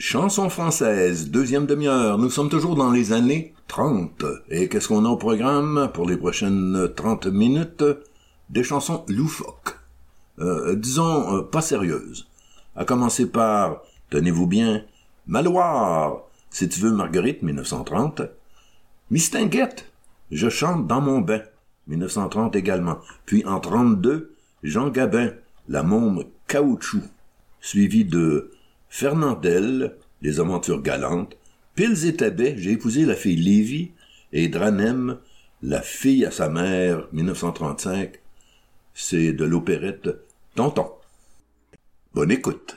Chanson française, deuxième demi-heure. Nous sommes toujours dans les années 30. Et qu'est-ce qu'on a au programme pour les prochaines 30 minutes? Des chansons loufoques. Disons, pas sérieuses. À commencer par, tenez-vous bien, Maloir, si tu veux Marguerite, 1930. Mistinguette, je chante dans mon bain, 1930 également. Puis en 32, Jean Gabin, La môme caoutchouc, suivi de Fernandel, Les aventures galantes, Pils et Tabet, J'ai épousé la fille Lévy, et Dranem, La fille à sa mère, 1935. C'est de l'opérette Tonton. Bonne écoute.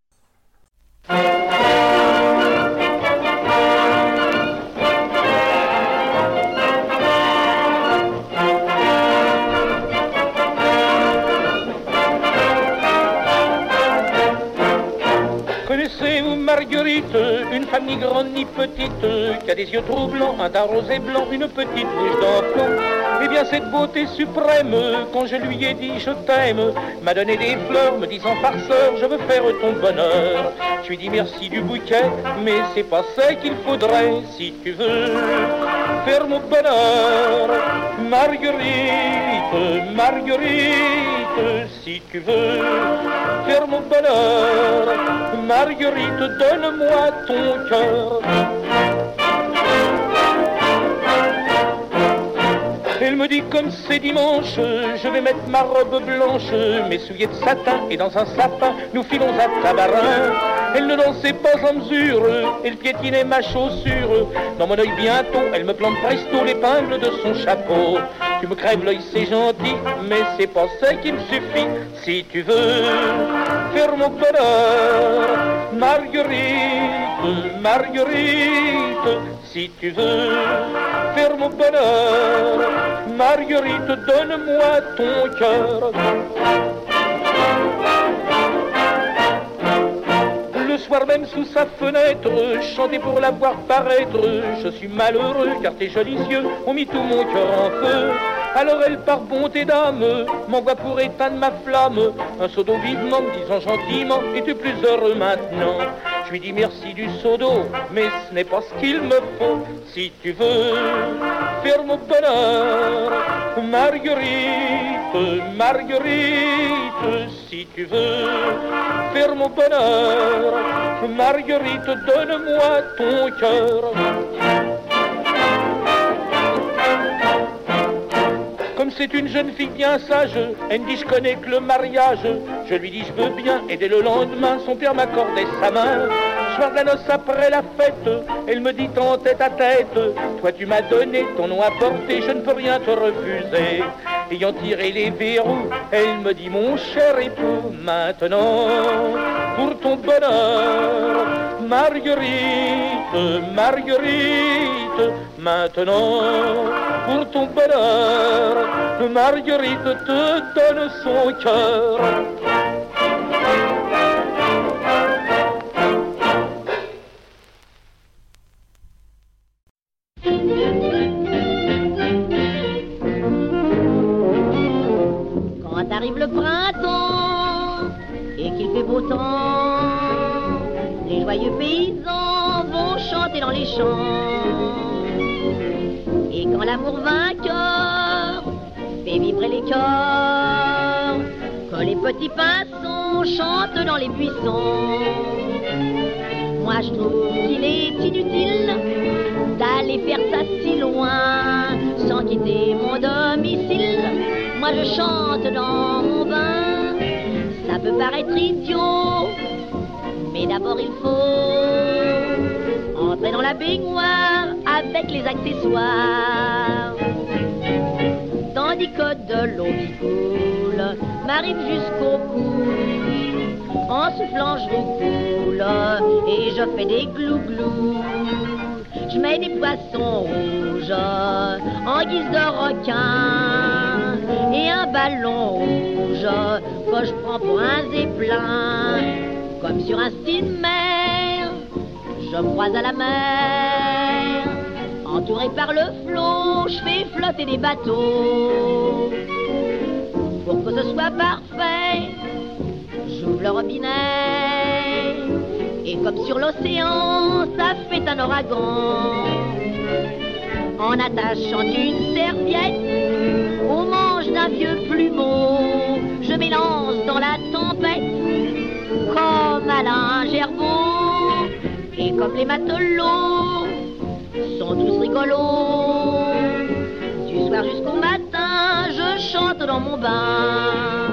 Connaissez-vous Marguerite, une femme ni grande ni petite, qui a des yeux troublants, un teint rosé blanc, une petite bouche d'enfant? Eh bien cette beauté suprême, quand je lui ai dit je t'aime, m'a donné des fleurs, me disant farceur, je veux faire ton bonheur. Je lui dis merci du bouquet, mais c'est pas ça qu'il faudrait, si tu veux faire mon bonheur. Marguerite, Marguerite, si tu veux faire mon bonheur, Marguerite, donne-moi ton cœur. Elle me dit comme c'est dimanche, je vais mettre ma robe blanche, mes souliers de satin et dans un sapin, nous filons à Tabarin. Elle ne dansait pas en mesure, elle piétinait ma chaussure. Dans mon œil bientôt, elle me plante presto l'épingle de son chapeau. Tu me crèves l'œil, c'est gentil, mais c'est pas ça qui me suffit. Si tu veux faire mon bonheur, Marguerite, Marguerite, si tu veux faire mon bonheur, Marguerite, donne-moi ton cœur. Le soir même sous sa fenêtre, chanter pour la voir paraître. Je suis malheureux car tes jolis yeux ont mis tout mon cœur en feu. Alors elle par bonté d'âme m'envoie pour éteindre ma flamme un seau d'eau vivement, me disant gentiment, es-tu plus heureux maintenant? Je lui dis merci du seau d'eau, mais ce n'est pas ce qu'il me faut. Si tu veux faire mon bonheur, Marguerite, Marguerite, si tu veux faire mon bonheur, Marguerite, donne-moi ton cœur. Comme c'est une jeune fille bien sage, elle me dit je connais que le mariage. Je lui dis je veux bien, et dès le lendemain, son père m'accordait sa main. Soir de la noce après la fête, elle me dit en tête à tête, toi tu m'as donné ton nom à porter, je ne peux rien te refuser. Ayant tiré les verrous, elle me dit mon cher époux, maintenant pour ton bonheur, Marguerite, Marguerite, maintenant pour ton bonheur, Marguerite te donne son cœur. Quand arrive le printemps et qu'il fait beau temps, les joyeux paysans vont chanter dans les champs. Et quand l'amour vainqueur fait vibrer les cœurs, quand les petits pinsons chantent dans les buissons, moi je trouve qu'il est inutile d'aller faire ça si loin sans quitter mon domicile. Moi je chante dans mon bain, ça peut paraître idiot, mais d'abord il faut entrer dans la baignoire avec les accessoires. Tandis que de l'eau qui coule m'arrive jusqu'au cou, en soufflant je roucoule et je fais des glou-glou. Je mets des poissons rouges en guise de requin et un ballon rouge que je prends pour un zeppelin. Comme sur un steamer, je croise à la mer. Entouré par le flot, je fais flotter des bateaux. Pour que ce soit parfait, j'ouvre le robinet Et comme sur l'océan, ça fait un ouragan. En attachant une serviette au manche d'un vieux plumeau, je m'élance dans la tempête comme Alain Gerbaud. Et comme les matelots sont tous rigolos, du soir jusqu'au matin, je chante dans mon bain.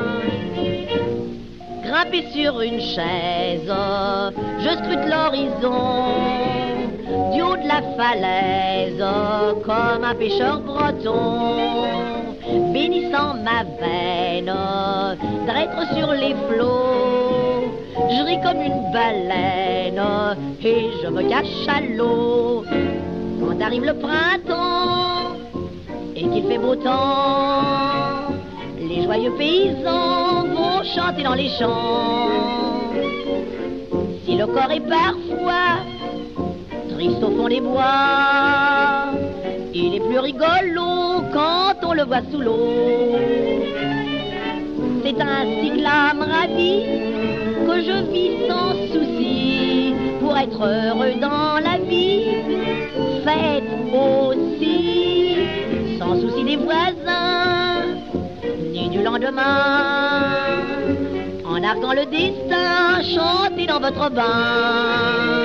Grimpé sur une chaise, je scrute l'horizon, du haut de la falaise, comme un pêcheur breton, bénissant ma veine d'être sur les flots. Je ris comme une baleine et je me cache à l'eau. Quand arrive le printemps et qu'il fait beau temps, les joyeux paysans vont chanter dans les champs. Si le corps est parfois triste au fond des bois, il est plus rigolo quand on le voit sous l'eau. C'est ainsi que l'âme ravie que je vis sans souci, pour être heureux dans la vie. Faites aussi, sans souci des voisins, ni du lendemain, en arguant le destin, chantez dans votre bain.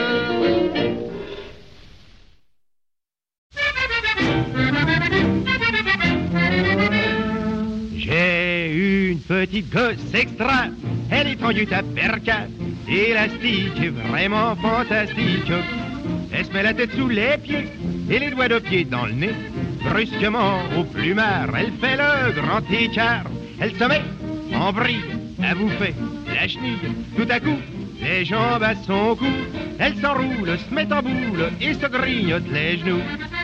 J'ai une petite gosse extra, elle est tendue à perca, élastique et vraiment fantastique. Elle se met la tête sous les pieds et les doigts de pied dans le nez. Brusquement, au plumard, elle fait le grand écart. Elle se met en vrille à bouffer la chenille. Tout à coup, les jambes à son cou, elle s'enroule, se met en boule et se grignote les genoux.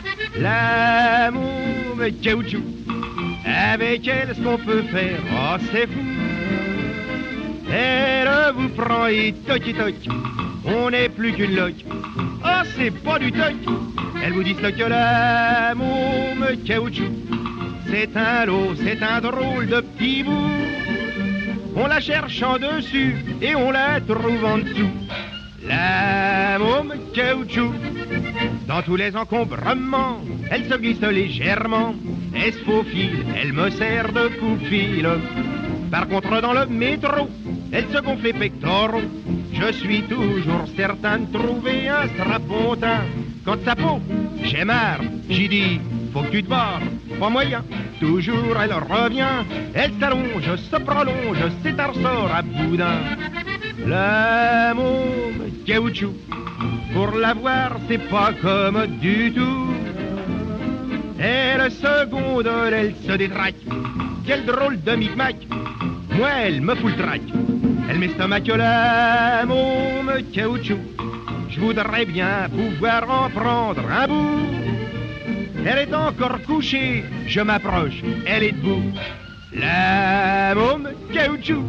L'amour me caoutchouc, avec elle, ce qu'on peut faire, oh c'est fou. Elle vous prend et toc, on n'est plus qu'une loque. Oh c'est pas du toc, elle vous dit que l'amour me caoutchouc. C'est un lot, c'est un drôle de petit bout. On la cherche en dessus et on la trouve en dessous. L'amour me caoutchouc. Dans tous les encombrements, elle se glisse légèrement et se faufile, elle me sert de coup-de-fil. Par contre dans le métro, elle se gonfle les pectoraux. Je suis toujours certain de trouver un strapontin. Quand sa peau, j'ai marre, j'y dis, faut que tu te barres, pas moyen. Toujours elle revient, elle s'allonge, se prolonge, c'est un ressort à boudin. L'amour caoutchouc, pour l'avoir c'est pas comme du tout. Elle se gondole, elle se détraque, quel drôle de micmac. Moi elle me fout le trac, elle m'estomaque l'amour caoutchouc. Je voudrais bien pouvoir en prendre un bout. Elle est encore couchée, je m'approche, elle est debout. La môme caoutchouc.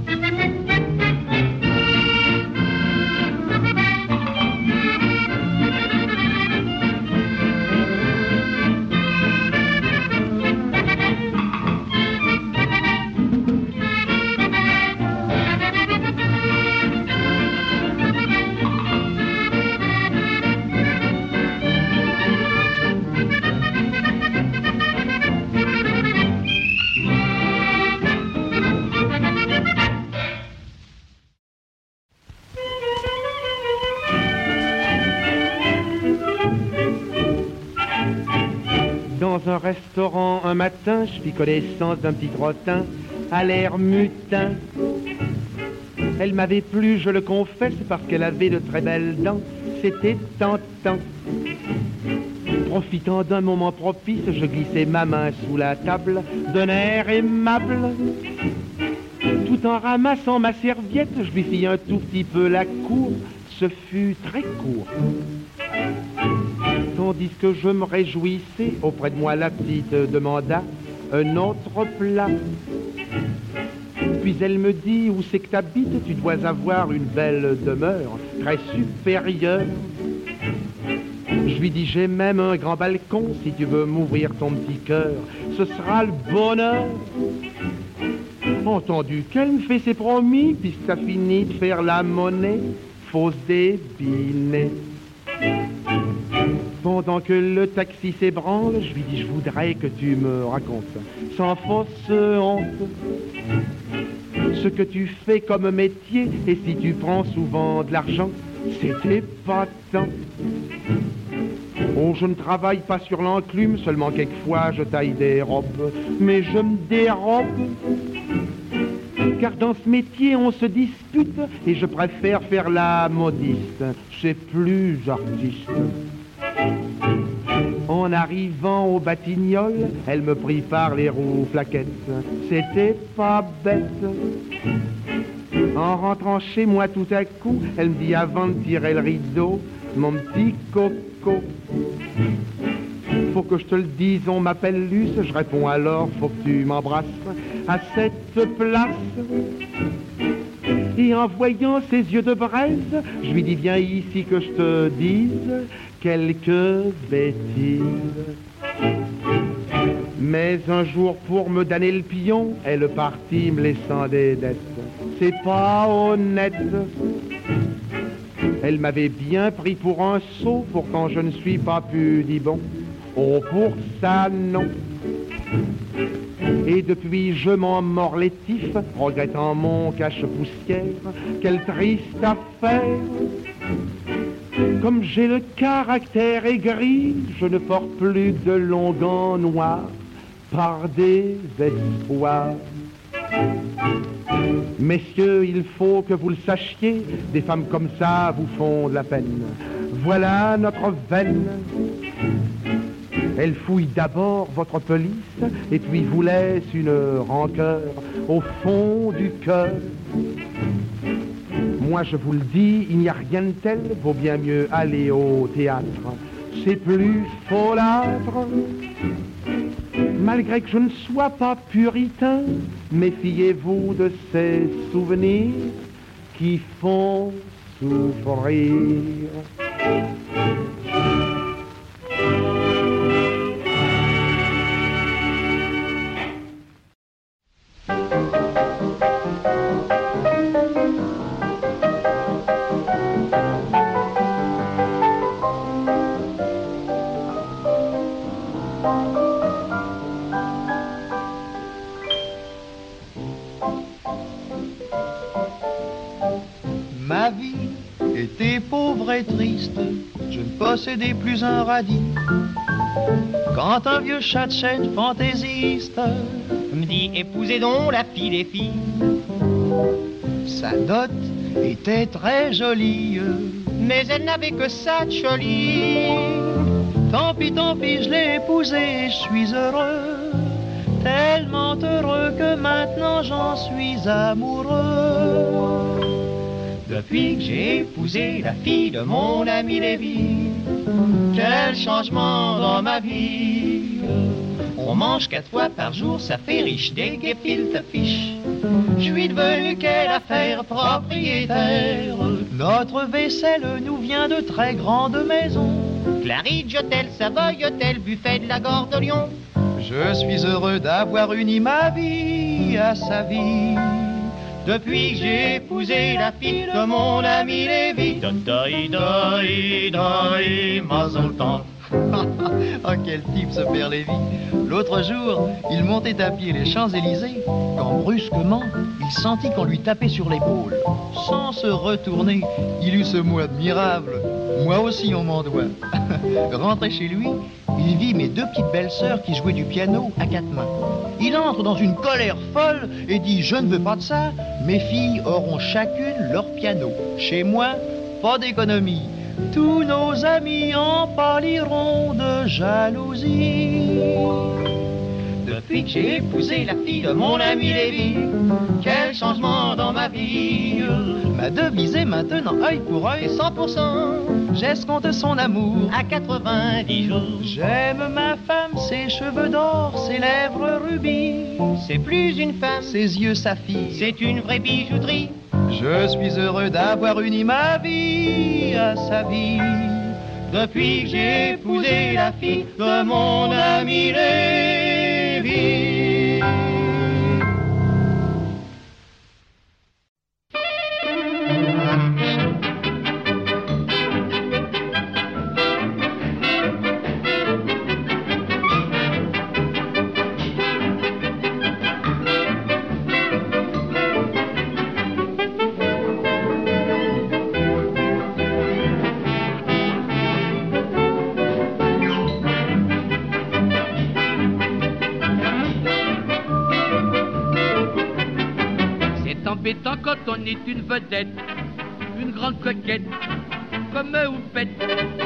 Dans un restaurant, un matin, je fis connaissance d'un petit trottin à l'air mutin. Elle m'avait plu, je le confesse, parce qu'elle avait de très belles dents. C'était tentant. Profitant d'un moment propice, je glissai ma main sous la table d'un air aimable. Tout en ramassant ma serviette, je lui fis un tout petit peu la cour. Ce fut très court. Tandis que je me réjouissais, auprès de moi la petite demanda un autre plat. Puis elle me dit, où c'est que t'habites? Tu dois avoir une belle demeure, très supérieure. Je lui dis, j'ai même un grand balcon, si tu veux m'ouvrir ton petit cœur, ce sera le bonheur. Entendu qu'elle me fait ses promis, puisque t'as fini de faire la monnaie, faut se débiner. Pendant que le taxi s'ébranle, je lui dis je voudrais que tu me racontes sans fausse honte ce que tu fais comme métier et si tu prends souvent de l'argent, c'est épatant. Oh, je ne travaille pas sur l'enclume, seulement quelquefois je taille des robes, mais je me dérobe. Car dans ce métier on se dispute et je préfère faire la modiste, c'est plus artiste. En arrivant au Batignolles, elle me prit par les roues flaquettes, c'était pas bête. En rentrant chez moi tout à coup, elle me dit avant de tirer le rideau, mon petit coco, faut que je te le dise, on m'appelle Luce, je réponds alors, faut que tu m'embrasses à cette place. Et en voyant ses yeux de braise, je lui dis viens ici que je te dise quelques bêtises. Mais un jour pour me donner le pion, elle partit me laissant des dettes. C'est pas honnête. Elle m'avait bien pris pour un sot, pourtant je ne suis pas pudibond. Oh pour ça non. Et depuis je m'en mords les tifs, regrettant mon cache-poussière. Quelle triste affaire. Comme j'ai le caractère aigri, je ne porte plus de longs gants noirs par désespoir. Messieurs, il faut que vous le sachiez, des femmes comme ça vous font de la peine. Voilà notre veine. Elle fouille d'abord votre police et puis vous laisse une rancœur au fond du cœur. Moi je vous le dis, il n'y a rien de tel, vaut bien mieux aller au théâtre. C'est plus folâtre. Malgré que je ne sois pas puritain, méfiez-vous de ces souvenirs qui font souffrir. Ma vie était pauvre et triste, je ne possédais plus un radis. Quand un vieux chat de chêne fantaisiste me dit épousez donc la fille des filles. Sa dot était très jolie, mais elle n'avait que ça de joli. Tant pis, je l'ai épousée et je suis heureux, tellement heureux que maintenant j'en suis amoureux. Depuis que j'ai épousé la fille de mon ami Lévy, quel changement dans ma vie. On mange 4 fois par jour, ça fait riche des gefilte fish. Je suis devenu quelle affaire propriétaire. Notre vaisselle nous vient de très grandes maisons, Claridge Hôtel, Savoy Hôtel, buffet de la Gare de Lyon. Je suis heureux d'avoir uni ma vie à sa vie. Depuis que j'ai épousé la fille de mon ami Lévy. Mazel tov. Oh, quel type ce père Lévy. L'autre jour, il montait à pied les Champs-Élysées, quand brusquement, il sentit qu'on lui tapait sur l'épaule. Sans se retourner, il eut ce mot admirable: moi aussi on m'en doit. Rentré chez lui, il vit mes 2 petites belles-sœurs qui jouaient du piano à 4 mains. Il entre dans une colère folle et dit: je ne veux pas de ça, mes filles auront chacune leur piano. Chez moi, pas d'économie. Tous nos amis en pâliront de jalousie. Depuis que j'ai épousé la fille de mon ami Lévy, quel changement dans ma vie. Ma devise est maintenant œil pour œil, 100%. J'escompte son amour à 90 jours. J'aime ma femme, ses cheveux d'or, ses lèvres rubis. C'est plus une femme, ses yeux saphir. C'est une vraie bijouterie. Je suis heureux d'avoir uni ma vie à sa vie. Depuis que j'ai épousé la fille de mon ami Lévy. on est une vedette, une grande coquette, comme Houppette,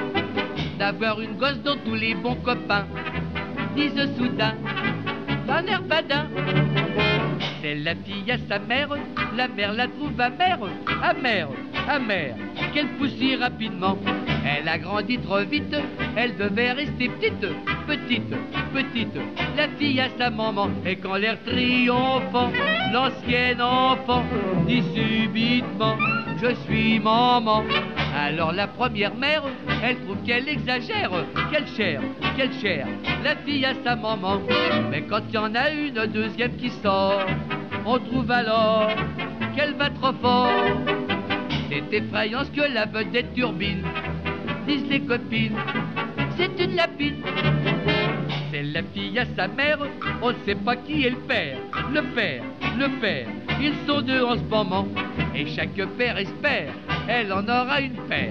d'avoir une gosse dont tous les bons copains disent soudain, d'un air badin. C'est la fille à sa mère, la mère la trouve amère, amère, amère, qu'elle pousse si rapidement. Elle a grandi trop vite, elle devait rester petite, petite, petite. La fille à sa maman, et quand l'air triomphant, l'ancienne enfant dit subitement, je suis maman. Alors la première mère, elle trouve qu'elle exagère, qu'elle chère, la fille à sa maman. Mais quand il y en a une deuxième qui sort, on trouve alors qu'elle va trop fort. C'est effrayant ce que la vedette turbine, disent les copines, c'est une lapine. C'est la fille à sa mère, on ne sait pas qui est le père, le père, le père. Ils sont deux en ce moment, et chaque père espère, elle en aura une paire,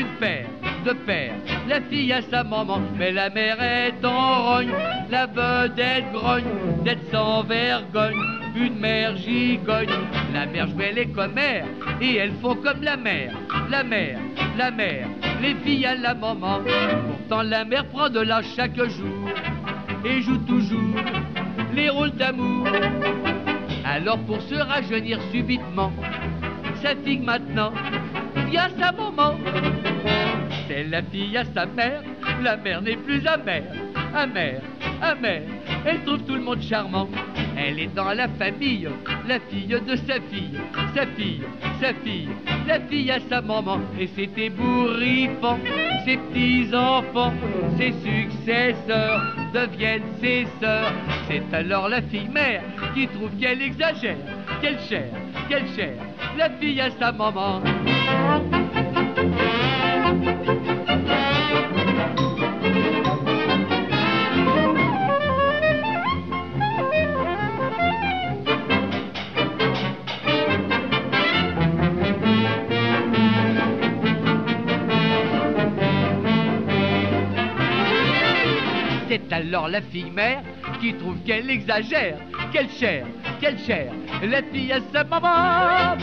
de pères. La fille à sa maman, mais la mère est en rogne, la vedette grogne, d'être sans vergogne, une mère gigogne. La mère jouait les commères, et elles font comme la mère, la mère, la mère, les filles à la maman. Pourtant la mère prend de l'âge chaque jour, et joue toujours les rôles d'amour. Alors pour se rajeunir subitement, sa fille maintenant vient sa maman. C'est la fille à sa mère, la mère n'est plus amère, amère, amère. Elle trouve tout le monde charmant. Elle est dans la famille, la fille de sa fille, sa fille, sa fille, la fille à sa maman. Et c'est ébouriffant, ses petits-enfants, ses successeurs deviennent ses sœurs. C'est alors la fille-mère qui trouve qu'elle exagère, qu'elle chère, la fille à sa maman. C'est alors la fille-mère qui trouve qu'elle exagère, qu'elle chère, la fille à sa maman.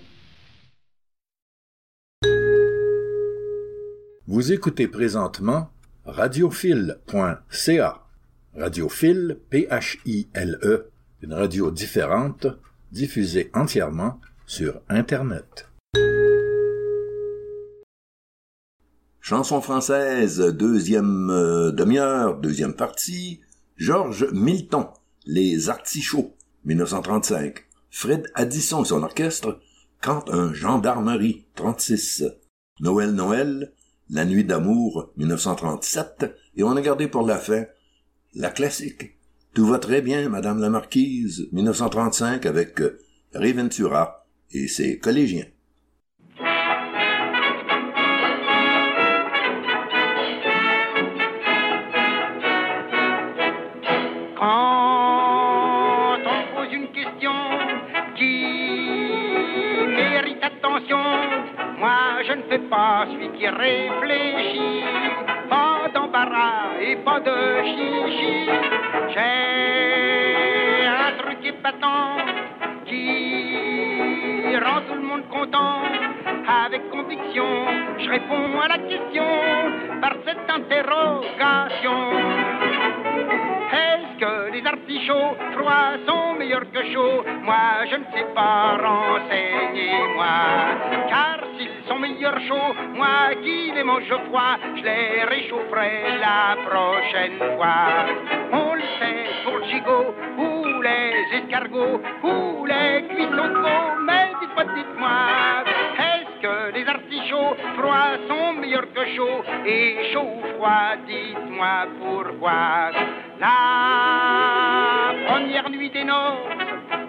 Vous écoutez présentement radiophile.ca. Radiophile, P-H-I-L-E, une radio différente, diffusée entièrement sur Internet. Chanson française, deuxième demi-heure, deuxième partie, Georges Milton, Les Artichauts, 1935. Fred Addison et son orchestre, Quand un gendarmerie, 36. Noël, Noël, La nuit d'amour, 1937. Et on a gardé pour la fin la classique. Tout va très bien, Madame la Marquise, 1935, avec Ray Ventura et ses collégiens. Je ne fais pas celui qui réfléchit, pas d'embarras et pas de chichi. J'ai un truc épatant qui rend tout le monde content. Avec conviction, je réponds à la question par cette interrogation. Est-ce que les artichauts froids sont meilleurs que chauds? Moi, je ne sais pas, renseignez-moi. Car s'ils sont meilleurs chauds, moi qui les mange froid, je les réchaufferai la prochaine fois. On le sait pour le gigot, ou les escargots, ou les cuissots de veau, mais dites-moi, est-ce que les artichauts froids sont meilleurs que chauds? Et chaud ou froid, dites-moi pourquoi. La première nuit des noces,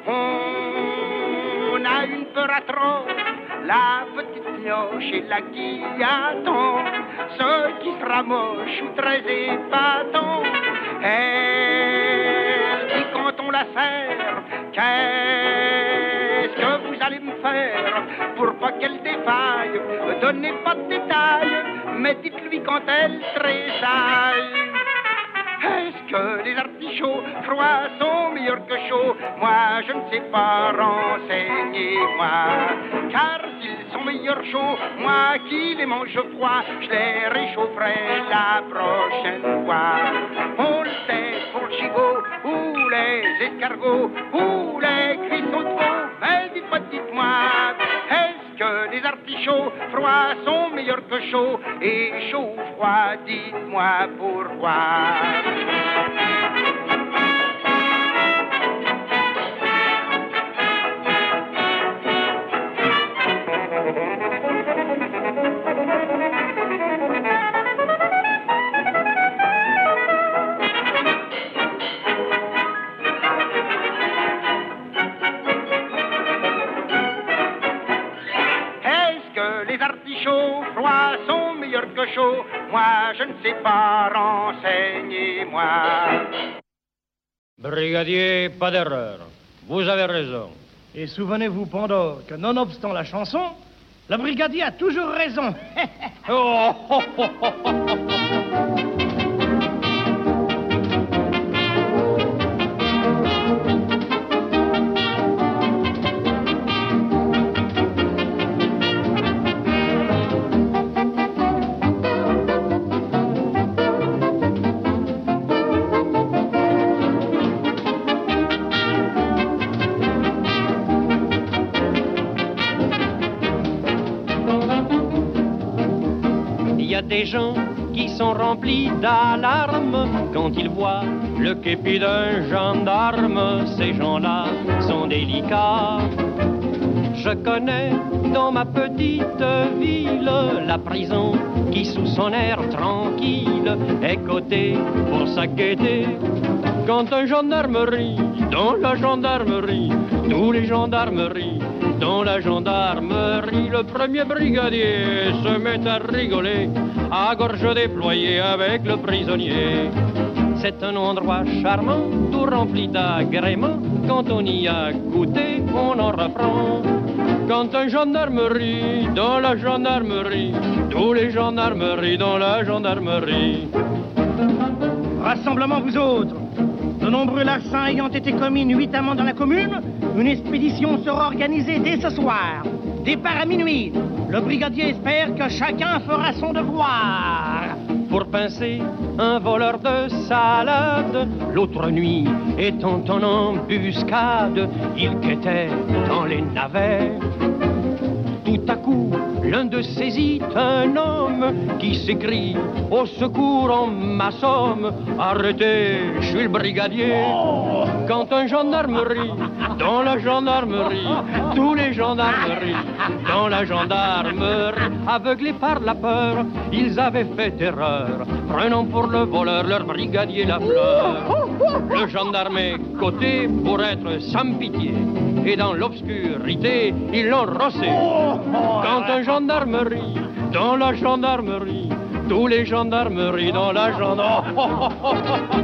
on a une peur atroce. La petite cloche est là qui attend ce qui sera moche ou très épatant. Elle dit quand on la serre, qu'est-ce que vous allez me faire pour pas qu'elle défaille? Donnez pas de détails, mais dites-lui quand elle tressaille. Est-ce que les artichauts froids sont meilleurs que chauds? Moi je ne sais pas, renseignez-moi. Car s'ils sont meilleurs chauds, moi qui les mange froids, je les réchaufferai la prochaine fois. On le sait pour le gigot, ou les escargots, ou les cuissons de veau. Mais dites-moi, est-ce que les artichauts froids sont meilleurs que chauds? Et chaud ou froid, dites-moi pourquoi. Artichauts froids sont meilleurs que chauds. Moi je ne sais pas, renseignez-moi. Brigadier, pas d'erreur. Vous avez raison. Et souvenez-vous, Pandore, que nonobstant la chanson, le brigadier a toujours raison. Oh, oh, oh, oh, oh. Des gens qui sont remplis d'alarme quand ils voient le képi d'un gendarme. Ces gens-là sont délicats. Je connais dans ma petite ville la prison qui sous son air tranquille est cotée pour sa gaieté. Quand un gendarmerie, dans la gendarmerie, tous les gendarmeries, dans la gendarmerie, le premier brigadier se met à rigoler, à gorge déployée avec le prisonnier. C'est un endroit charmant, tout rempli d'agréments. Quand on y a goûté, on en reprend. Quand un gendarmerie, dans la gendarmerie, tous les gendarmeries, dans la gendarmerie. Rassemblement, vous autres. De nombreux larcins ayant été commis nuitamment dans la commune, une expédition sera organisée dès ce soir. Départ à minuit. Le brigadier espère que chacun fera son devoir. Pour pincer un voleur de salade, l'autre nuit, étant en embuscade, il quêtait dans les navets. Tout à coup, l'un d'eux saisit un homme qui s'écrie « Au secours, on m'assomme !» Arrêtez, je suis le brigadier. Quand un gendarmerie, dans la gendarmerie, tous les gendarmeries, dans la gendarmerie, aveuglés par la peur, ils avaient fait erreur, prenant pour le voleur leur brigadier la fleur. Le gendarme est coté pour être sans pitié, et dans l'obscurité, ils l'ont rossé. Quand un gendarmerie, dans la gendarmerie, tous les gendarmeries, dans la gendarmerie.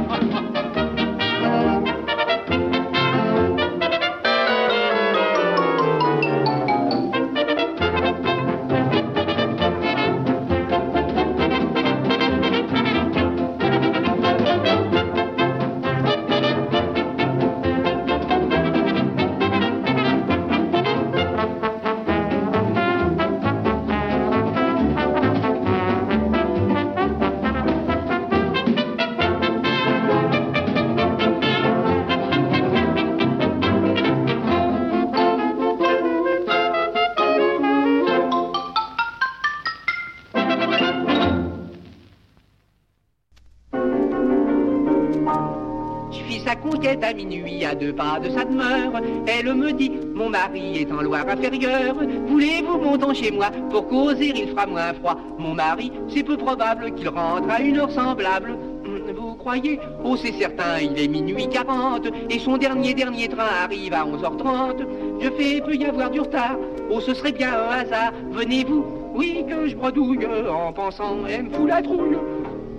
À minuit, à 2 pas de sa demeure, elle me dit, mon mari est en Loire-Inférieure, voulez-vous monter chez moi, pour causer il fera moins froid. Mon mari, c'est peu probable qu'il rentre à une heure semblable. Vous croyez? Oh, c'est certain, il est minuit 40, et son dernier train arrive à 11h30. Je fais, peut y avoir du retard, oh, ce serait bien un hasard, venez-vous? Oui, que je bredouille, en pensant, elle me fout la trouille.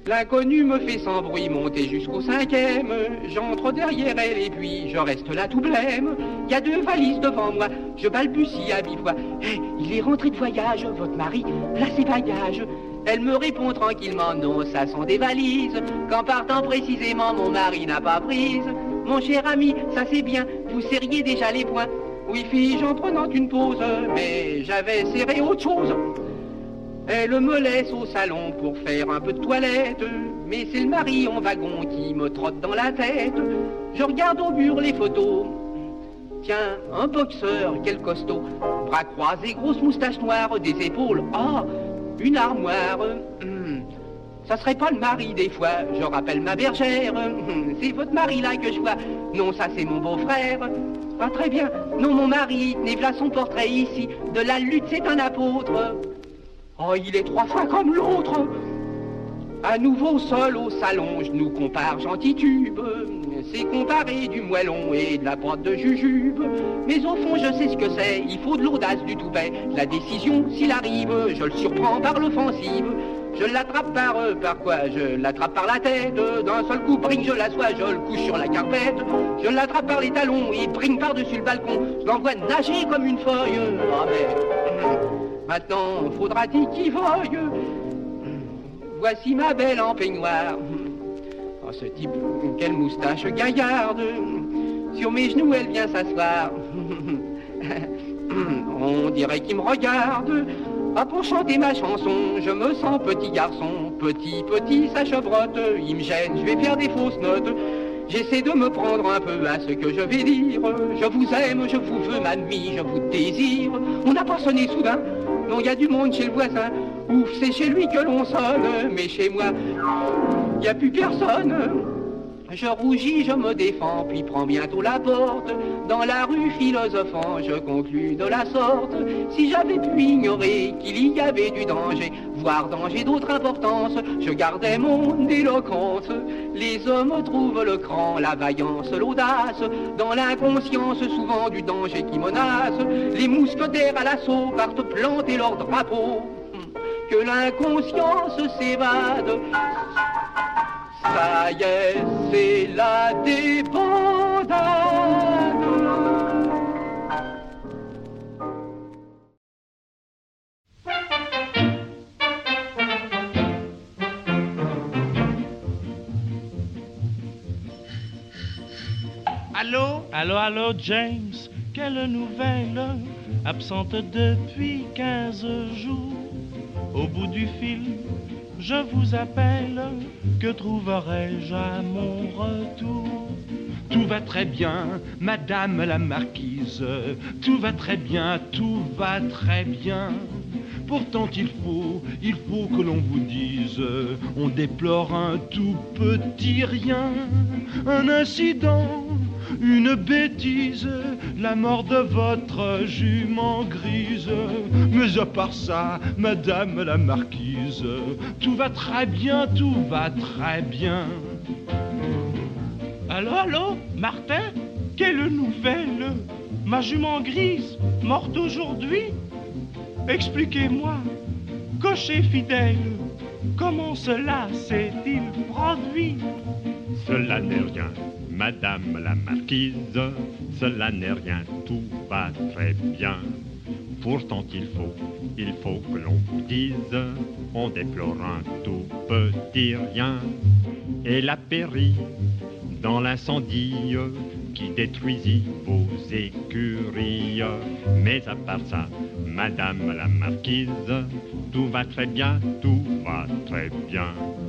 L'inconnue me fait sans bruit monter jusqu'au 5e. J'entre derrière elle et puis je reste là tout blême. Il y a 2 valises devant moi, je balbutie à mi-voix. Hey, il est rentré de voyage, votre mari, là ses bagages. Elle me répond tranquillement, non, ça sont des valises. Qu'en partant précisément, mon mari n'a pas prise. Mon cher ami, ça c'est bien, vous serriez déjà les poings. Oui, fille, en prenant une pause, mais j'avais serré autre chose. Elle me laisse au salon pour faire un peu de toilette. Mais c'est le mari en wagon qui me trotte dans la tête. Je regarde au mur les photos. Tiens, un boxeur, quel costaud. Bras croisés, grosse moustache noire, des épaules. Ah, une armoire. Ça serait pas le mari des fois, je rappelle ma bergère. C'est votre mari là que je vois. Non, ça c'est mon beau-frère. Ah très bien, non mon mari, tenez voilà son portrait ici. De la lutte c'est un apôtre. Oh, il est 3 fois comme l'autre. À nouveau seul au salon, je nous compare gentitube. C'est comparer du moellon et de la pâte de jujube. Mais au fond, je sais ce que c'est. Il faut de l'audace du toupet. La décision, s'il arrive, je le surprends par l'offensive. Je l'attrape par quoi? Je l'attrape par la tête. D'un seul coup, bring, je l'assois, je le couche sur la carpette. Je l'attrape par les talons et bring par-dessus le balcon. Je l'envoie nager comme une feuille. Ah mais... Maintenant, faudra-t-il qu'il veuille? Voici ma belle en peignoir. Oh, ce type, quelle moustache gaillarde. Sur mes genoux, elle vient s'asseoir. On dirait qu'il me regarde. Ah, pour chanter ma chanson, je me sens petit garçon. Petit, ça chevrotte. Il me gêne, je vais faire des fausses notes. J'essaie de me prendre un peu à ce que je vais dire. Je vous aime, je vous veux, ma nuit, je vous désire. On n'a pas sonné soudain. Non, il y a du monde chez le voisin. Ouf, c'est chez lui que l'on sonne. Mais chez moi, il n'y a plus personne. Je rougis, je me défends, puis prends bientôt la porte. Dans la rue philosophant, je conclus de la sorte. Si j'avais pu ignorer qu'il y avait du danger, voire danger d'autre importance, je gardais mon éloquence. Les hommes trouvent le cran, la vaillance, l'audace, dans l'inconscience souvent du danger qui menace. Les mousquetaires à l'assaut partent planter leur drapeau. Que l'inconscience s'évade. Ça y est, c'est la débandade. Allô? Allô, James, quelle nouvelle? Absente depuis 15 jours. Au bout du fil, je vous appelle. Que trouverai-je à mon retour? Tout va très bien, madame la marquise. Tout va très bien, tout va très bien. Pourtant il faut que l'on vous dise, on déplore un tout petit rien, un incident, une bêtise, la mort de votre jument grise. Mais à part ça, madame la marquise, tout va très bien, tout va très bien. Allô, Martin? Quelle nouvelle? Ma jument grise, morte aujourd'hui? Expliquez-moi, cocher fidèle, comment cela s'est-il produit? Cela n'est rien, madame la marquise, cela n'est rien, tout va très bien. Pourtant il faut que l'on vous dise, on déplore un tout petit rien. Elle a péri dans l'incendie qui détruisit vos écuries. Mais à part ça, madame la marquise, tout va très bien, tout va très bien.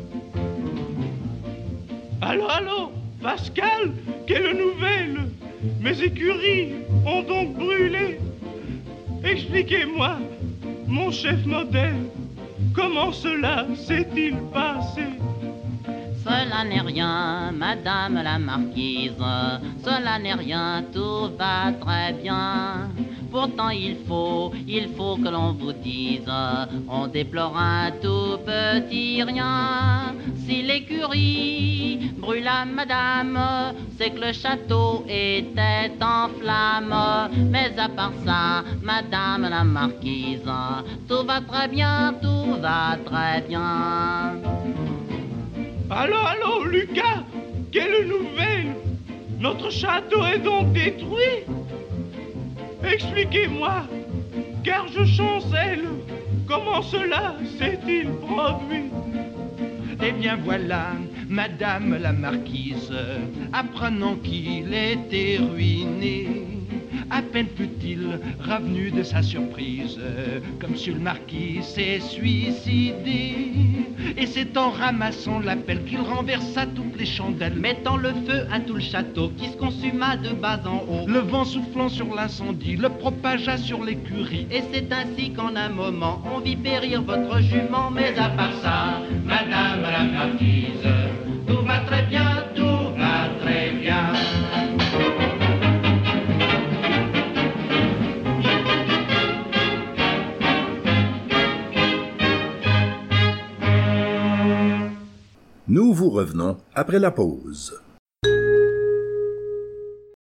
Allô, Pascal, quelle nouvelle? Mes écuries ont donc brûlé. Expliquez-moi, mon chef modèle, comment cela s'est-il passé? Cela n'est rien, madame la marquise, cela n'est rien, tout va très bien. Pourtant il faut que l'on vous dise, on déplore un tout petit rien. Si l'écurie brûla, madame, c'est que le château était en flammes. Mais à part ça, madame la marquise, tout va très bien, tout va très bien. Allô, Lucas, quelle nouvelle? Notre château est donc détruit? Expliquez-moi, car je chancelle. Comment cela s'est-il produit? Eh bien voilà, madame la marquise, apprenant qu'il était ruiné, à peine fut-il revenu de sa surprise, comme monsieur le marquis s'est suicidé. Et c'est en ramassant la pelle qu'il renversa toutes les chandelles, mettant le feu à tout le château qui se consuma de bas en haut. Le vent soufflant sur l'incendie le propagea sur l'écurie. Et c'est ainsi qu'en un moment on vit périr votre jument. Mais à part ça, madame la marquise, tout va très bien, tout va très bien. Nous vous revenons après la pause.